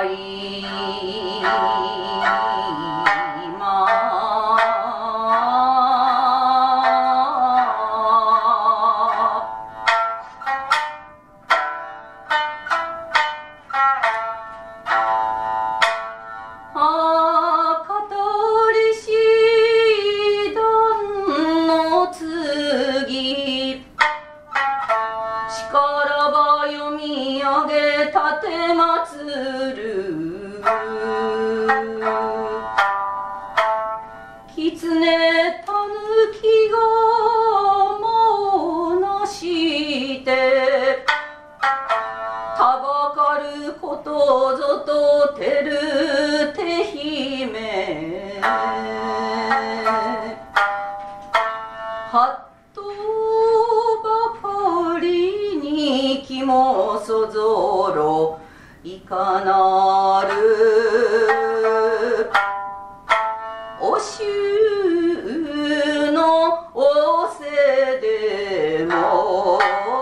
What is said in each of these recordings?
い狐たぬきがもなしてたばかることぞとてるて姫はっとばかりにきもそぞろいかなるおしゅうのおせでも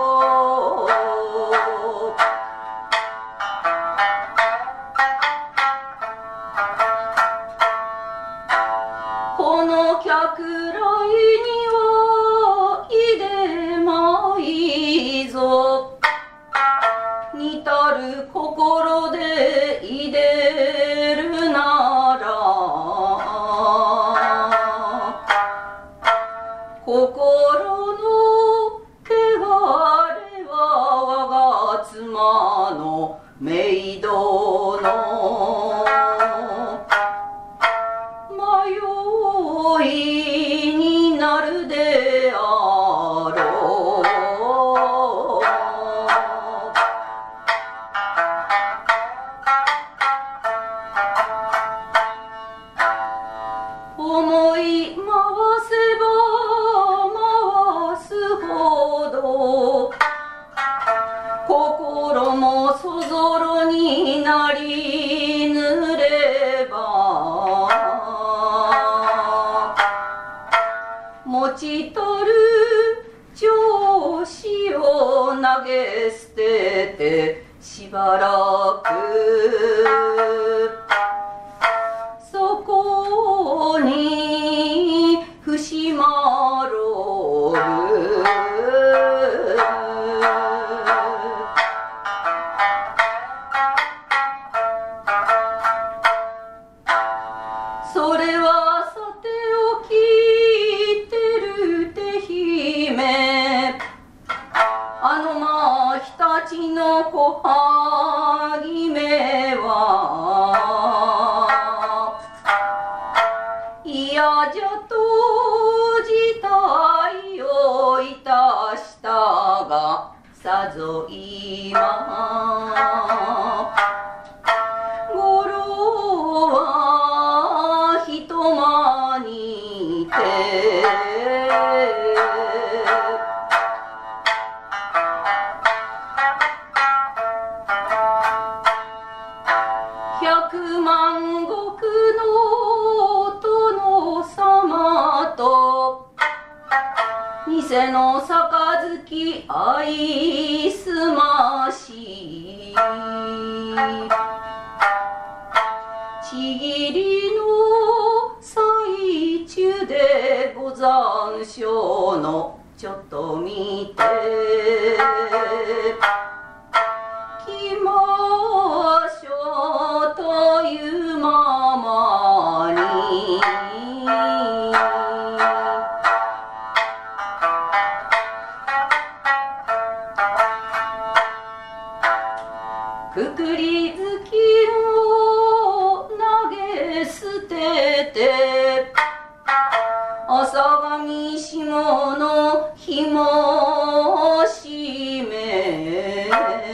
この客来にはいでまいぞ似たる心でいでるなら心の汚れは我が妻のメイドの迷いになるであろう思い回せば回すほど心もそぞろになりぬれば持ち取る上司を投げ捨ててしばらくそこに伏しまろるそれはさておきてるて姫あのまひたちの小はぎめは嫌じゃと辞退をいたしたがさぞ今ごろはひとまにて百万石の殿様と偽の杯愛すましちぎりの最中でござんしょうのちょっと見てきましょうというままにくくりずきを投げ捨てて朝髪下の紐を締め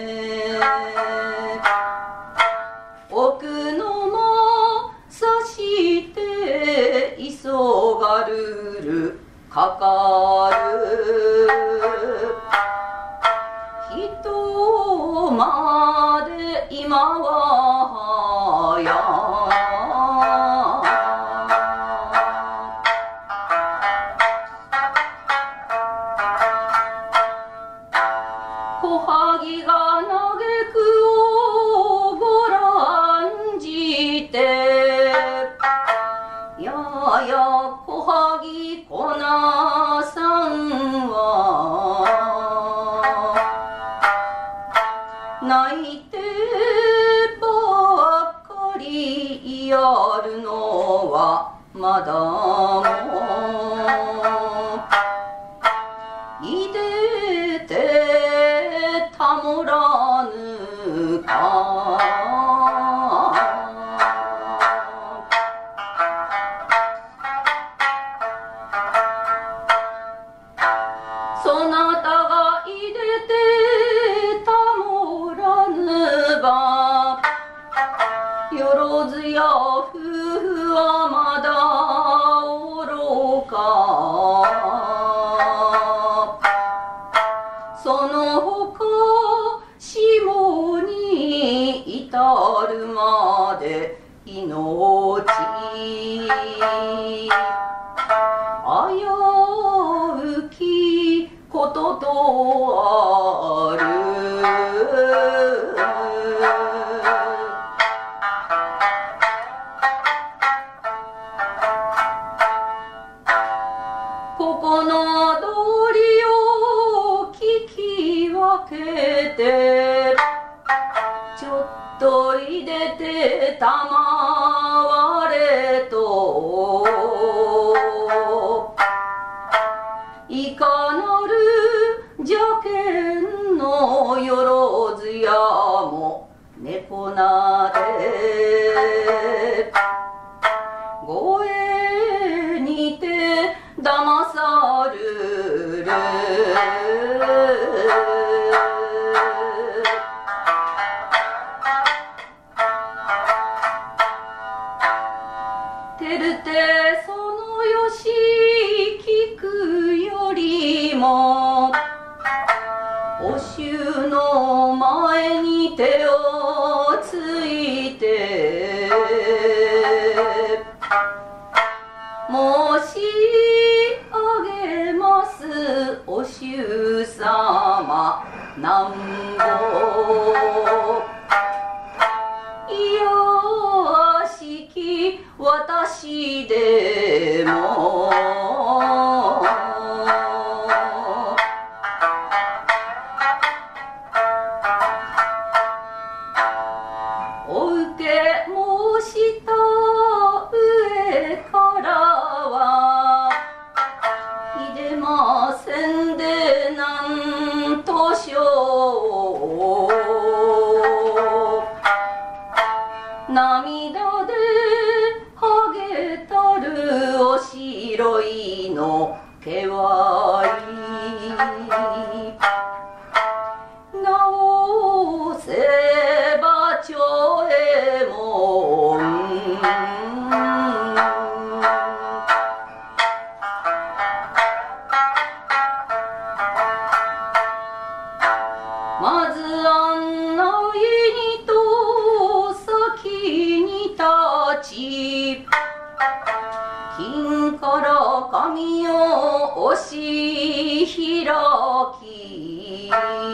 奥の間さして急がるるかかる人まで今はや小はぎが嘆くをご覧まだもいでてたもらぬかそなたがいでてたもらぬばよろずや夫婦はまだおろかそのほか下に至るまで命危うきこととあるここの道理を聞き分けてちょっといでてたまわれといかなる邪剣のよろずやも猫なでごえにて騙さるるてるてそのよし聞くよりもお衆の前に手をついて申し上げますお衆様なんぼいやしき私でもお受け申した上からはいでませんでなんとしょう涙ではげたるお白いのけわい直せばちょえもんまず案内にと先に立ち金から紙を押し開き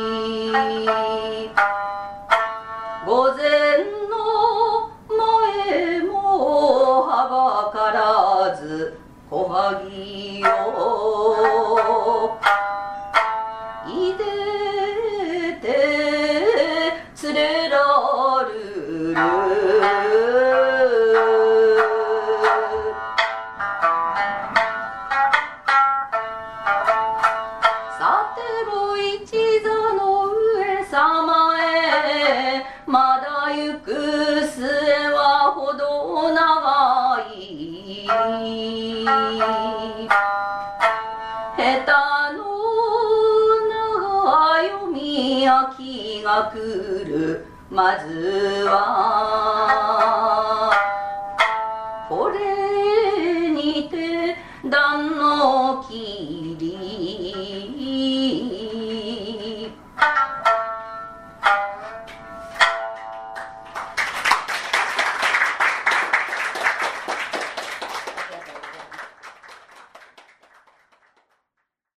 御前の前もはばからず小萩をいでて連れらるるさても一座の上様へまだ行く末はほど長い下手の長読み秋が来るまずは